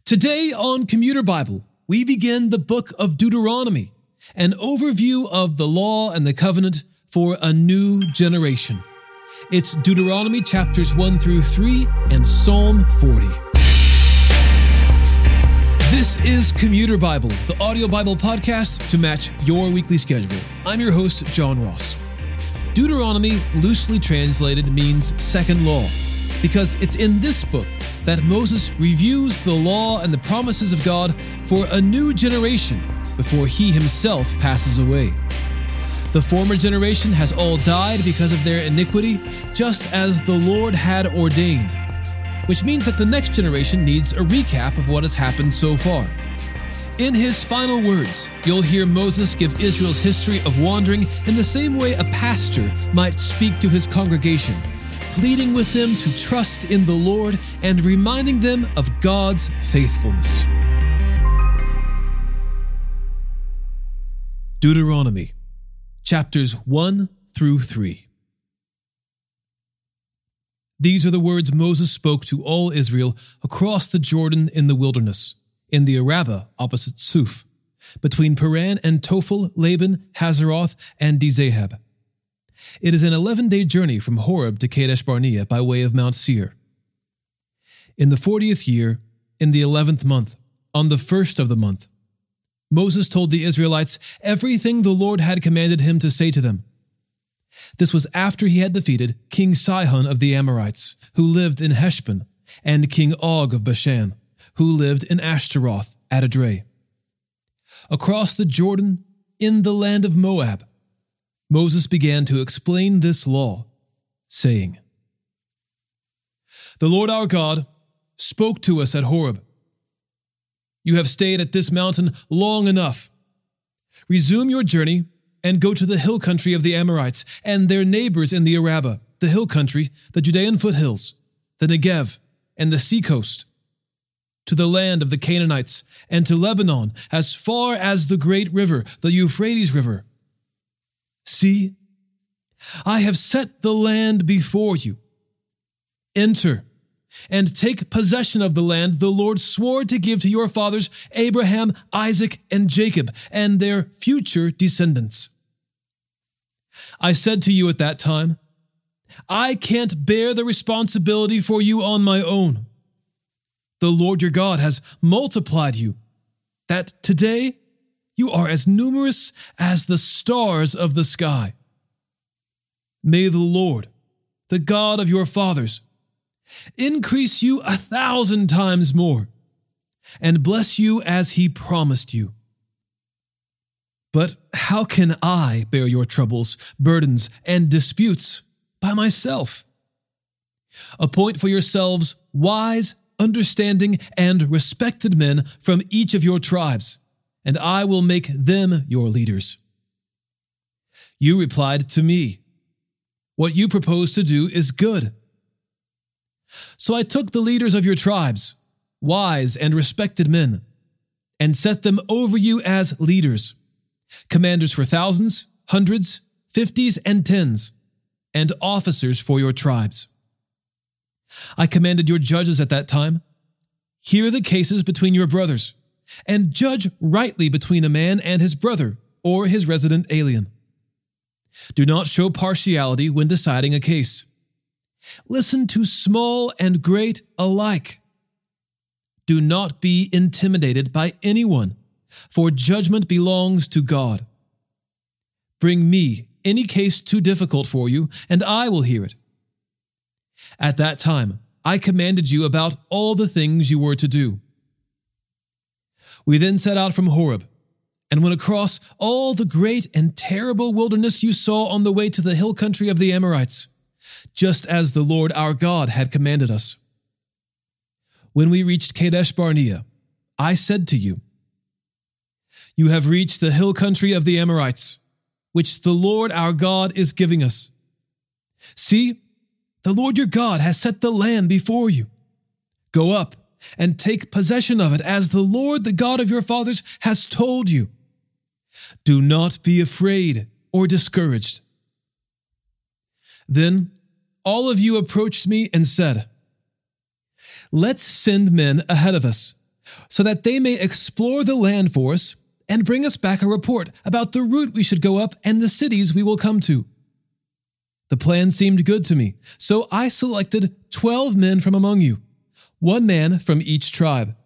Today on Commuter Bible, we begin the book of Deuteronomy, an overview of the law and the covenant for a new generation. It's Deuteronomy chapters 1 through 3 and Psalm 40. This is Commuter Bible, the audio Bible podcast to match your weekly schedule. I'm your host, John Ross. Deuteronomy, loosely translated, means second law, because it's in this book that Moses reviews the law and the promises of God for a new generation before he himself passes away. The former generation has all died because of their iniquity, just as the Lord had ordained, which means that the next generation needs a recap of what has happened so far. In his final words, you'll hear Moses give Israel's history of wandering in the same way a pastor might speak to his congregation, pleading with them to trust in the Lord and reminding them of God's faithfulness. Deuteronomy, chapters 1 through 3. These are the words Moses spoke to all Israel across the Jordan in the wilderness, in the Arabah opposite Suf, between Paran and Tophel, Laban, Hazeroth, and Dizahab. It is an 11-day journey from Horeb to Kadesh Barnea by way of Mount Seir. In the 40th year, in the 11th month, on the first of the month, Moses told the Israelites everything the Lord had commanded him to say to them. This was after he had defeated King Sihon of the Amorites, who lived in Heshbon, and King Og of Bashan, who lived in Ashtaroth at Edrei. Across the Jordan, in the land of Moab, Moses began to explain this law, saying, "The Lord our God spoke to us at Horeb. You have stayed at this mountain long enough. Resume your journey and go to the hill country of the Amorites and their neighbors in the Arabah, the hill country, the Judean foothills, the Negev, and the seacoast, to the land of the Canaanites, and to Lebanon, as far as the great river, the Euphrates River. See, I have set the land before you. Enter and take possession of the land the Lord swore to give to your fathers, Abraham, Isaac, and Jacob, and their future descendants. I said to you at that time, I can't bear the responsibility for you on my own. The Lord your God has multiplied you, that today you are as numerous as the stars of the sky. May the Lord, the God of your fathers, increase you 1,000 times more, and bless you as he promised you. But how can I bear your troubles, burdens, and disputes by myself? Appoint for yourselves wise, understanding, and respected men from each of your tribes, and I will make them your leaders." You replied to me, "What you propose to do is good." So I took the leaders of your tribes, wise and respected men, and set them over you as leaders, commanders for thousands, hundreds, fifties, and tens, and officers for your tribes. I commanded your judges at that time, "Hear the cases between your brothers, and judge rightly between a man and his brother or his resident alien. Do not show partiality when deciding a case. Listen to small and great alike. Do not be intimidated by anyone, for judgment belongs to God. Bring me any case too difficult for you, and I will hear it." At that time, I commanded you about all the things you were to do. We then set out from Horeb and went across all the great and terrible wilderness you saw on the way to the hill country of the Amorites, just as the Lord our God had commanded us. When we reached Kadesh Barnea, I said to you, "You have reached the hill country of the Amorites, which the Lord our God is giving us. See, the Lord your God has set the land before you. Go up and take possession of it as the Lord, the God of your fathers, has told you. Do not be afraid or discouraged." Then all of you approached me and said, "Let's send men ahead of us, so that they may explore the land for us and bring us back a report about the route we should go up and the cities we will come to. The plan seemed good to me, so I selected 12 men from among you, 1 man from each tribe.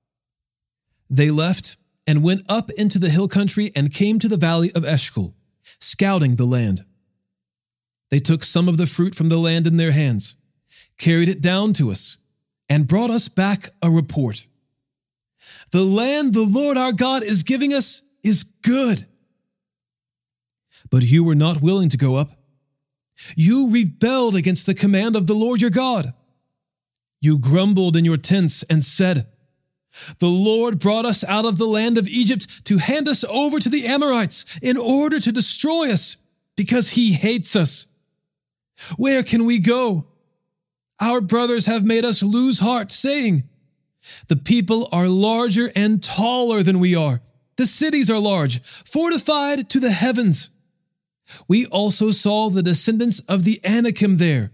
They left and went up into the hill country and came to the valley of Eshcol, scouting the land. They took some of the fruit from the land in their hands, carried it down to us, and brought us back a report. The land the Lord our God is giving us is good. But you were not willing to go up. You rebelled against the command of the Lord your God. You grumbled in your tents and said, "The Lord brought us out of the land of Egypt to hand us over to the Amorites in order to destroy us, because he hates us. Where can we go? Our brothers have made us lose heart, saying, 'The people are larger and taller than we are. The cities are large, fortified to the heavens. We also saw the descendants of the Anakim there.'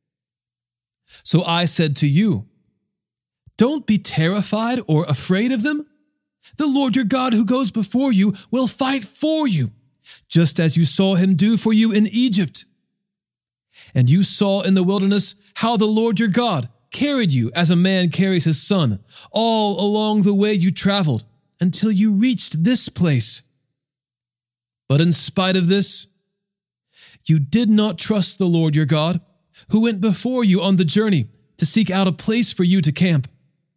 So I said to you, 'Don't be terrified or afraid of them. The Lord your God who goes before you will fight for you, just as you saw him do for you in Egypt. And you saw in the wilderness how the Lord your God carried you as a man carries his son all along the way you traveled until you reached this place. But in spite of this, you did not trust the Lord your God, who went before you on the journey to seek out a place for you to camp.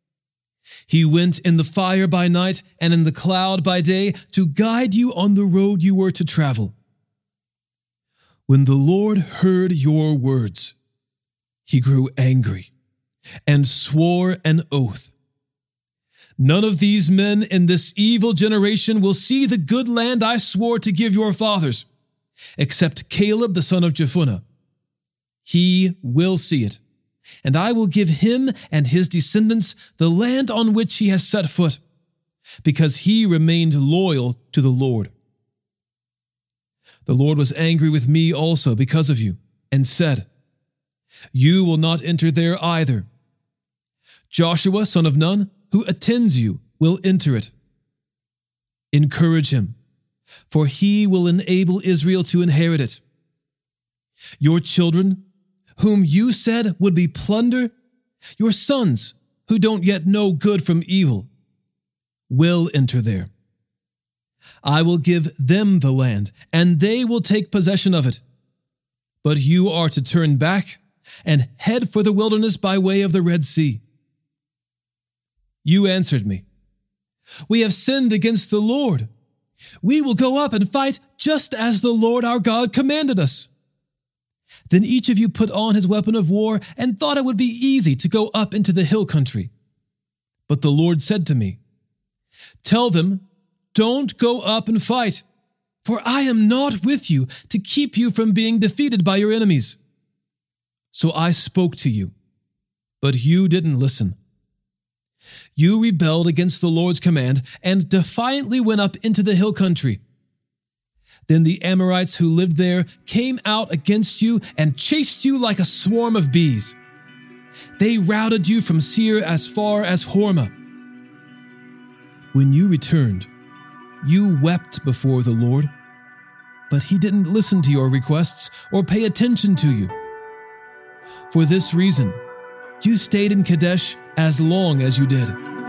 He went in the fire by night and in the cloud by day to guide you on the road you were to travel. When the Lord heard your words, he grew angry and swore an oath. 'None of these men in this evil generation will see the good land I swore to give your fathers, except Caleb the son of Jephunneh. He will see it, and I will give him and his descendants the land on which he has set foot, because he remained loyal to the Lord.' The Lord was angry with me also because of you, and said, 'You will not enter there either. Joshua, son of Nun, who attends you, will enter it. Encourage him, for he will enable Israel to inherit it. Your children, whom you said would be plunder, your sons, who don't yet know good from evil, will enter there. I will give them the land, and they will take possession of it. But you are to turn back and head for the wilderness by way of the Red Sea.' You answered me, 'We have sinned against the Lord. We will go up and fight just as the Lord our God commanded us.' Then each of you put on his weapon of war and thought it would be easy to go up into the hill country. But the Lord said to me, 'Tell them, don't go up and fight, for I am not with you to keep you from being defeated by your enemies.' So I spoke to you, but you didn't listen. You rebelled against the Lord's command and defiantly went up into the hill country. Then the Amorites who lived there came out against you and chased you like a swarm of bees. They routed you from Seir as far as Hormah. When you returned, you wept before the Lord, but he didn't listen to your requests or pay attention to you. For this reason, you stayed in Kadesh as long as you did."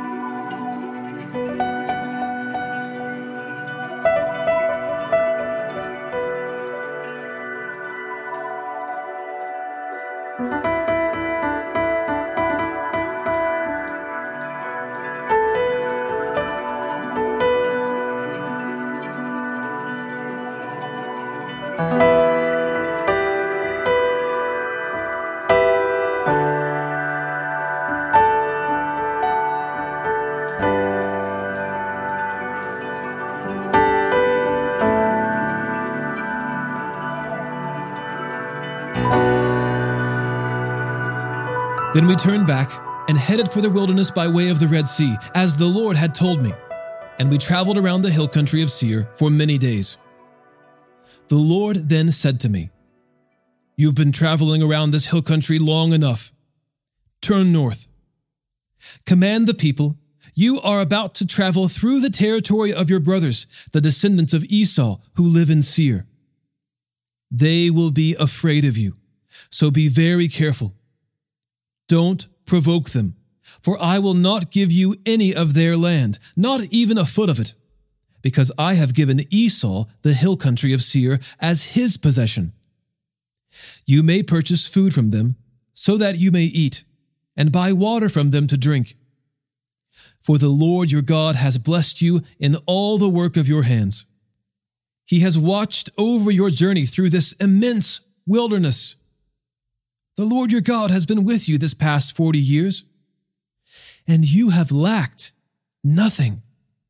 Then we turned back and headed for the wilderness by way of the Red Sea, as the Lord had told me, and we traveled around the hill country of Seir for many days. The Lord then said to me, "You've been traveling around this hill country long enough. Turn north. Command the people, You are about to travel through the territory of your brothers, the descendants of Esau, who live in Seir. They will be afraid of you, so be very careful. Don't provoke them, for I will not give you any of their land, not even a foot of it, because I have given Esau the hill country of Seir as his possession. You may purchase food from them, so that you may eat, and buy water from them to drink. For the Lord your God has blessed you in all the work of your hands. He has watched over your journey through this immense wilderness. The Lord your God has been with you this past 40 years, and you have lacked nothing.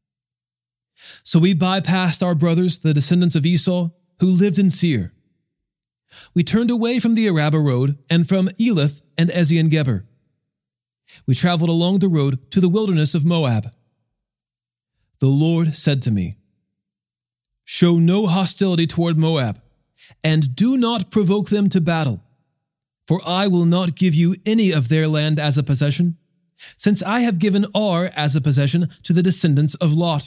So we bypassed our brothers, the descendants of Esau, who lived in Seir. We turned away from the Arabah road and from Elath and Ezion-Geber. We traveled along the road to the wilderness of Moab. The Lord said to me, "Show no hostility toward Moab, and do not provoke them to battle, for I will not give you any of their land as a possession, since I have given Ar as a possession to the descendants of Lot."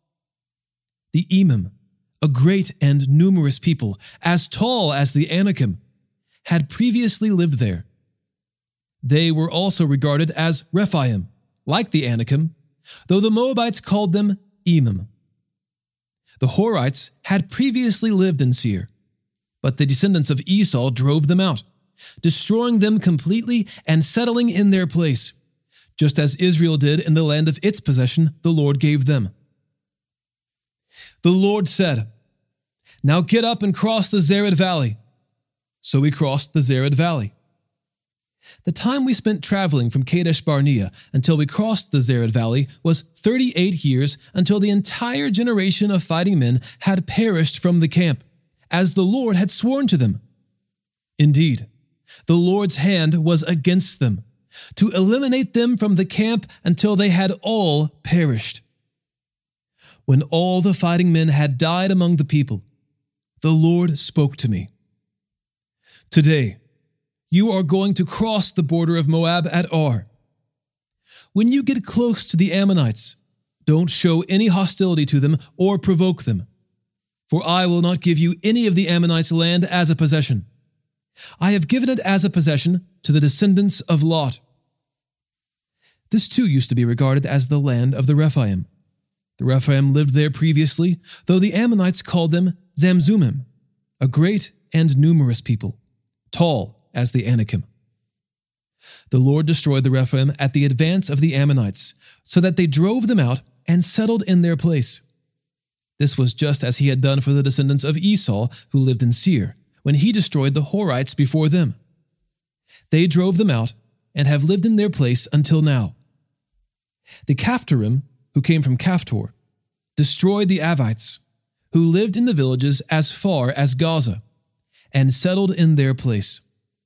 The Emim, a great and numerous people, as tall as the Anakim, had previously lived there. They were also regarded as Rephaim, like the Anakim, though the Moabites called them Emim. The Horites had previously lived in Seir, but the descendants of Esau drove them out, destroying them completely and settling in their place, just as Israel did in the land of its possession the Lord gave them. The Lord said, "Now get up and cross the Zered Valley." So we crossed the Zered Valley. The time we spent traveling from Kadesh Barnea until we crossed the Zered Valley was 38 years, until the entire generation of fighting men had perished from the camp, as the Lord had sworn to them. Indeed, the Lord's hand was against them, to eliminate them from the camp until they had all perished. When all the fighting men had died among the people, the Lord spoke to me. "Today, you are going to cross the border of Moab at Ar. When you get close to the Ammonites, don't show any hostility to them or provoke them, for I will not give you any of the Ammonites' land as a possession. I have given it as a possession to the descendants of Lot." This too used to be regarded as the land of the Rephaim. The Rephaim lived there previously, though the Ammonites called them Zamzummim, a great and numerous people, tall as the Anakim. The Lord destroyed the Rephaim at the advance of the Ammonites, so that they drove them out and settled in their place. This was just as he had done for the descendants of Esau who lived in Seir, when he destroyed the Horites before them. They drove them out and have lived in their place until now. The Caphtorim, who came from Caphtor, destroyed the Avites, who lived in the villages as far as Gaza, and settled in their place.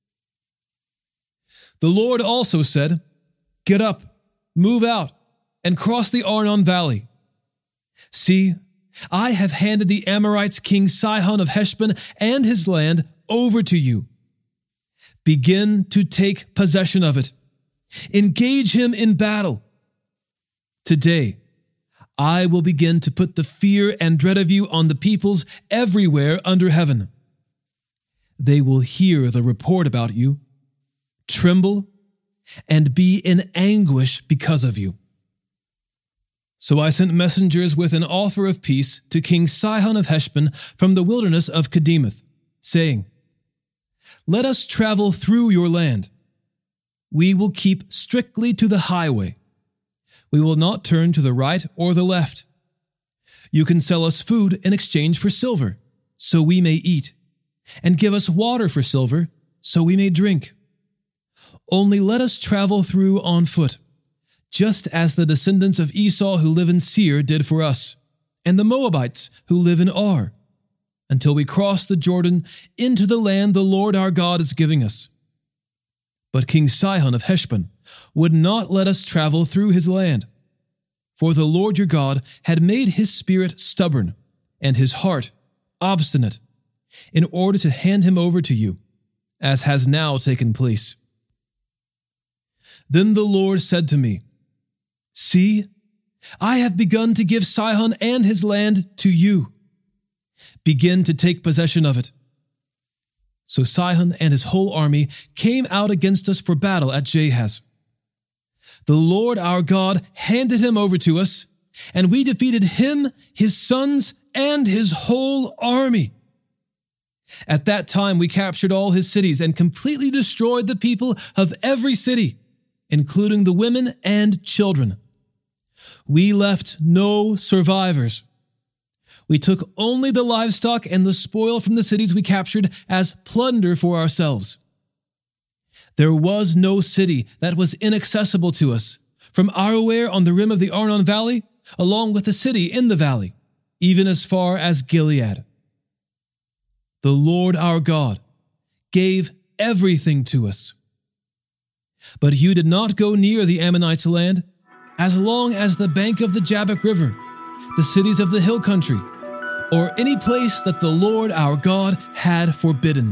The Lord also said, "Get up, move out, and cross the Arnon Valley. See, I have handed the Amorites King Sihon of Heshbon and his land over to you. Begin to take possession of it. Engage him in battle. Today, I will begin to put the fear and dread of you on the peoples everywhere under heaven. They will hear the report about you, tremble, and be in anguish because of you." So I sent messengers with an offer of peace to King Sihon of Heshbon from the wilderness of Kedemoth, saying, "Let us travel through your land. We will keep strictly to the highway. We will not turn to the right or the left. You can sell us food in exchange for silver, so we may eat, and give us water for silver, so we may drink. Only let us travel through on foot, just as the descendants of Esau who live in Seir did for us, and the Moabites who live in Ar, until we cross the Jordan into the land the Lord our God is giving us." But King Sihon of Heshbon would not let us travel through his land, for the Lord your God had made his spirit stubborn and his heart obstinate, in order to hand him over to you, as has now taken place. Then the Lord said to me, "See, I have begun to give Sihon and his land to you. Begin to take possession of it." So Sihon and his whole army came out against us for battle at Jahaz. The Lord our God handed him over to us, and we defeated him, his sons, and his whole army. At that time we captured all his cities and completely destroyed the people of every city, including the women and children. We left no survivors. We took only the livestock and the spoil from the cities we captured as plunder for ourselves. There was no city that was inaccessible to us, from Aroer on the rim of the Arnon Valley, along with the city in the valley, even as far as Gilead. The Lord our God gave everything to us. But you did not go near the Ammonites' land, as long as the bank of the Jabbok River, the cities of the hill country, or any place that the Lord our God had forbidden.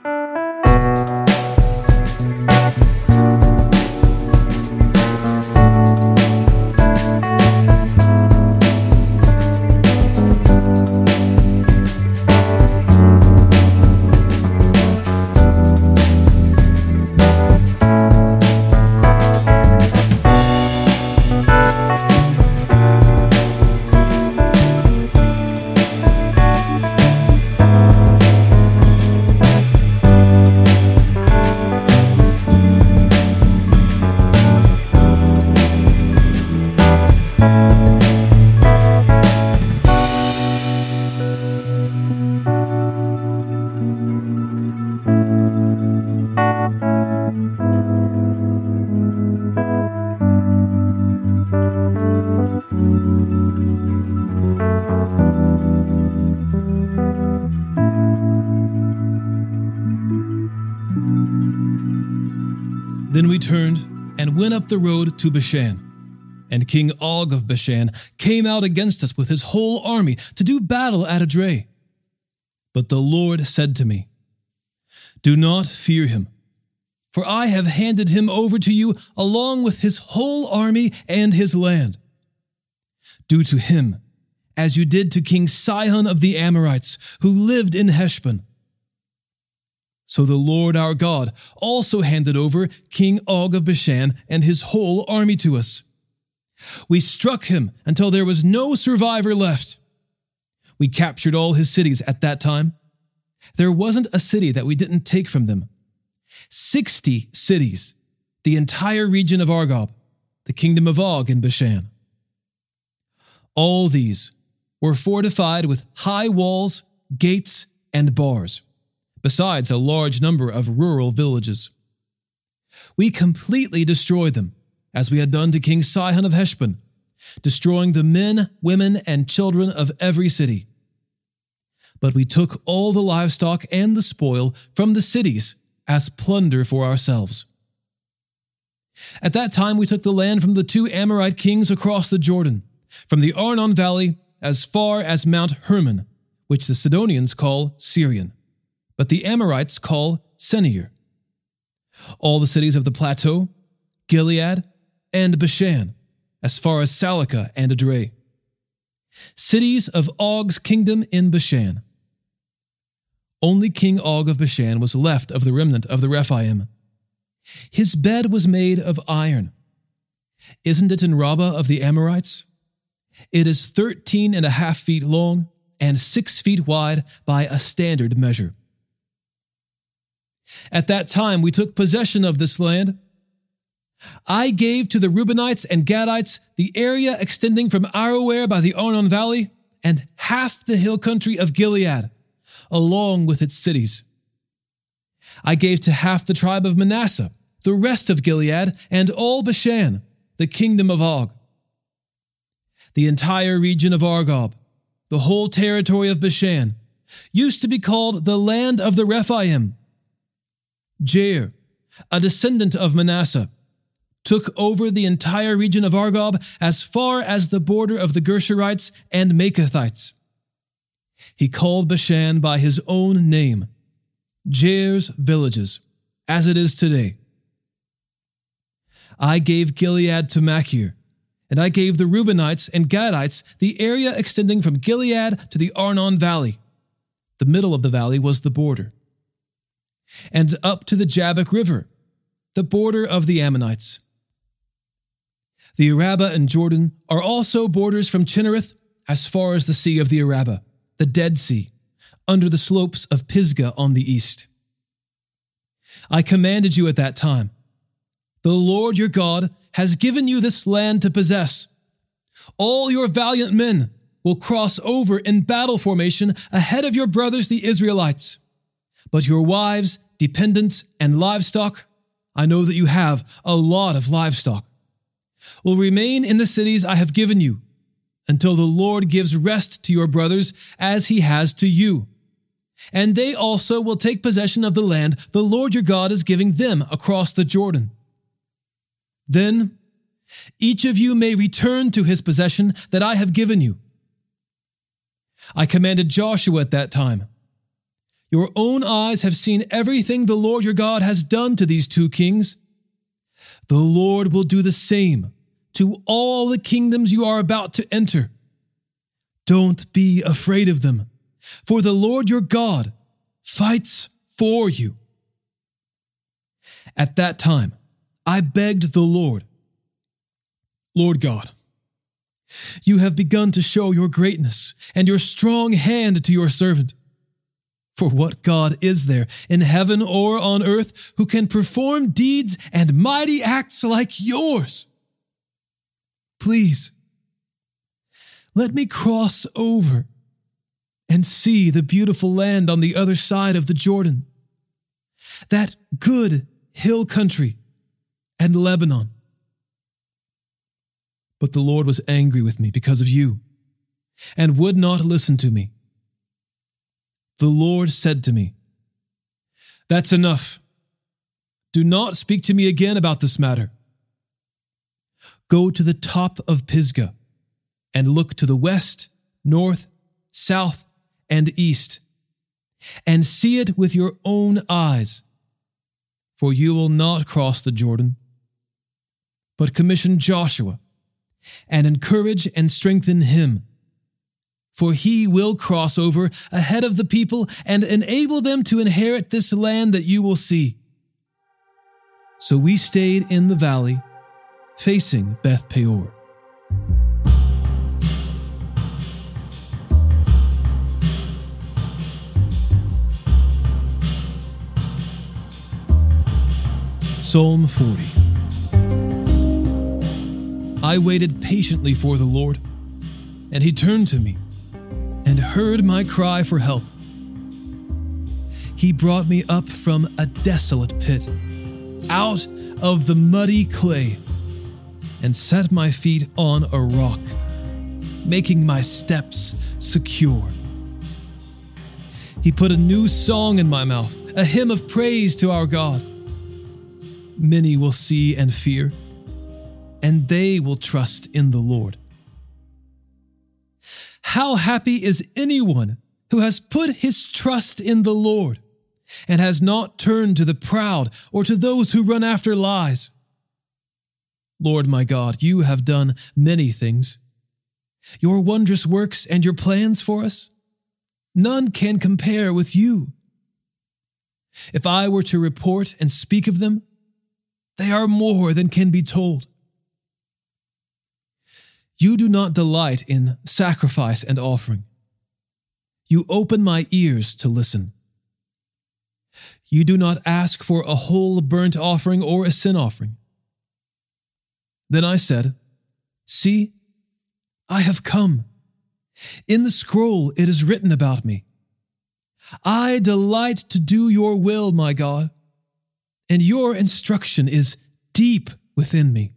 Then we turned and went up the road to Bashan. And King Og of Bashan came out against us with his whole army to do battle at Edrei. But the Lord said to me, "Do not fear him, for I have handed him over to you along with his whole army and his land. Do to him as you did to King Sihon of the Amorites, who lived in Heshbon." So the Lord our God also handed over King Og of Bashan and his whole army to us. We struck him until there was no survivor left. We captured all his cities at that time. There wasn't a city that we didn't take from them. 60 cities, the entire region of Argob, the kingdom of Og in Bashan. All these were fortified with high walls, gates, and bars, besides a large number of rural villages. We completely destroyed them, as we had done to King Sihon of Heshbon, destroying the men, women, and children of every city. But we took all the livestock and the spoil from the cities as plunder for ourselves. At that time we took the land from the 2 Amorite kings across the Jordan, from the Arnon Valley as far as Mount Hermon, which the Sidonians call Syrian, but the Amorites call Senir. All the cities of the plateau, Gilead, and Bashan, as far as Salakah and Edrei. Cities of Og's kingdom in Bashan. Only King Og of Bashan was left of the remnant of the Rephaim. His bed was made of iron. Isn't it in Rabbah of the Amorites? It is 13.5 feet long and 6 feet wide by a standard measure. At that time we took possession of this land. I gave to the Reubenites and Gadites the area extending from Aroer by the Arnon Valley and half the hill country of Gilead, along with its cities. I gave to half the tribe of Manasseh the rest of Gilead and all Bashan, the kingdom of Og. The entire region of Argob, the whole territory of Bashan, used to be called the land of the Rephaim. Jair, a descendant of Manasseh, took over the entire region of Argob as far as the border of the Gershurites and Makathites. He called Bashan by his own name, Jair's villages, as it is today. I gave Gilead to Machir, And I gave the Reubenites and Gadites the area extending from Gilead to the Arnon Valley. The middle of the valley was the border. And up to the Jabbok River, the border of the Ammonites. The Arabah and Jordan are also borders from Chinnereth as far as the Sea of the Arabah, the Dead Sea, under the slopes of Pisgah on the east. I commanded you at that time, the Lord your God has given you this land to possess. All your valiant men will cross over in battle formation ahead of your brothers the Israelites. But your wives, dependents, and livestock, I know that you have a lot of livestock, will remain in the cities I have given you until the Lord gives rest to your brothers as he has to you. And they also will take possession of the land the Lord your God is giving them across the Jordan. Then each of you may return to his possession that I have given you. I commanded Joshua at that time, your own eyes have seen everything the Lord your God has done to these two kings. The Lord will do the same to all the kingdoms you are about to enter. Don't be afraid of them, for the Lord your God fights for you. At that time, I begged the Lord, Lord God, you have begun to show your greatness and your strong hand to your servant. For what God is there in heaven or on earth who can perform deeds and mighty acts like yours? Please, let me cross over and see the beautiful land on the other side of the Jordan, that good hill country and Lebanon. But the Lord was angry with me because of you and would not listen to me. The Lord said to me, "That's enough. Do not speak to me again about this matter. Go to the top of Pisgah and look to the west, north, south, and east, and see it with your own eyes. For you will not cross the Jordan, but commission Joshua and encourage and strengthen him. For he will cross over ahead of the people and enable them to inherit this land that you will see." So we stayed in the valley, facing Beth Peor. Psalm 40. I waited patiently for the Lord, and he turned to me and heard my cry for help. He brought me up from a desolate pit, out of the muddy clay, and set my feet on a rock, making my steps secure. He put a new song in my mouth, a hymn of praise to our God. Many will see and fear, and they will trust in the Lord. How happy is anyone who has put his trust in the Lord and has not turned to the proud or to those who run after lies. Lord my God, you have done many things. Your wondrous works and your plans for us, none can compare with you. If I were to report and speak of them, they are more than can be told. You do not delight in sacrifice and offering. You open my ears to listen. You do not ask for a whole burnt offering or a sin offering. Then I said, "See, I have come. In the scroll it is written about me. I delight to do your will, my God, and your instruction is deep within me.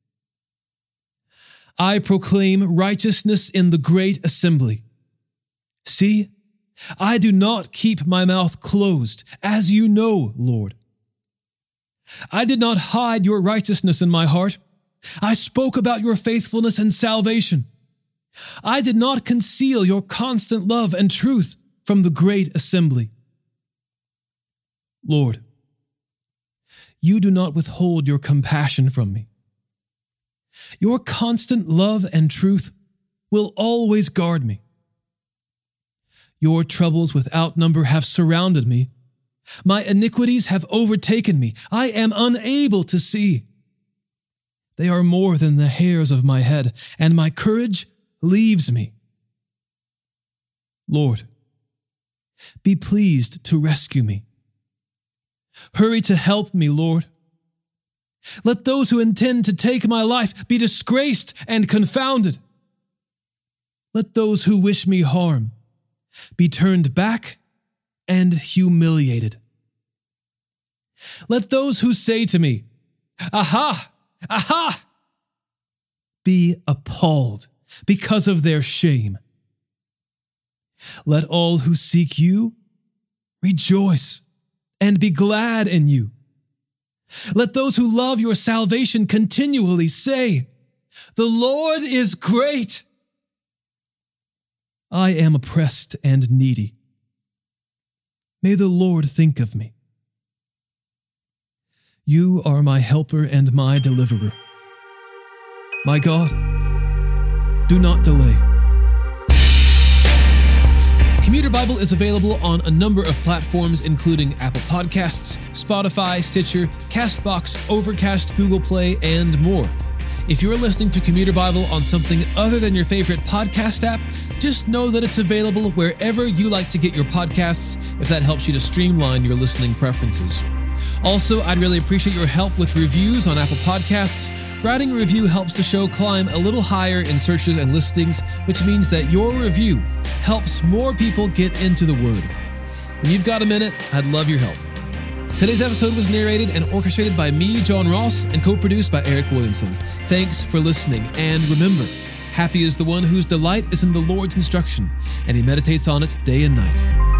I proclaim righteousness in the great assembly. See, I do not keep my mouth closed, as you know, Lord. I did not hide your righteousness in my heart. I spoke about your faithfulness and salvation. I did not conceal your constant love and truth from the great assembly. Lord, you do not withhold your compassion from me. Your constant love and truth will always guard me. Your troubles without number have surrounded me. My iniquities have overtaken me. I am unable to see. They are more than the hairs of my head, and my courage leaves me. Lord, be pleased to rescue me. Hurry to help me, Lord. Let those who intend to take my life be disgraced and confounded. Let those who wish me harm be turned back and humiliated. Let those who say to me, "Aha! Aha!" be appalled because of their shame. Let all who seek you rejoice and be glad in you. Let those who love your salvation continually say, "The Lord is great." I am oppressed and needy. May the Lord think of me. You are my helper and my deliverer. My God, do not delay. Commuter Bible is available on a number of platforms, including Apple Podcasts, Spotify, Stitcher, CastBox, Overcast, Google Play, and more. If you're listening to Commuter Bible on something other than your favorite podcast app, just know that it's available wherever you like to get your podcasts, if that helps you to streamline your listening preferences. Also, I'd really appreciate your help with reviews on Apple Podcasts. Writing a review helps the show climb a little higher in searches and listings, which means that your review helps more people get into the Word. When you've got a minute, I'd love your help. Today's episode was narrated and orchestrated by me, John Ross, and co-produced by Eric Williamson. Thanks for listening, and remember, happy is the one whose delight is in the Lord's instruction, and he meditates on it day and night.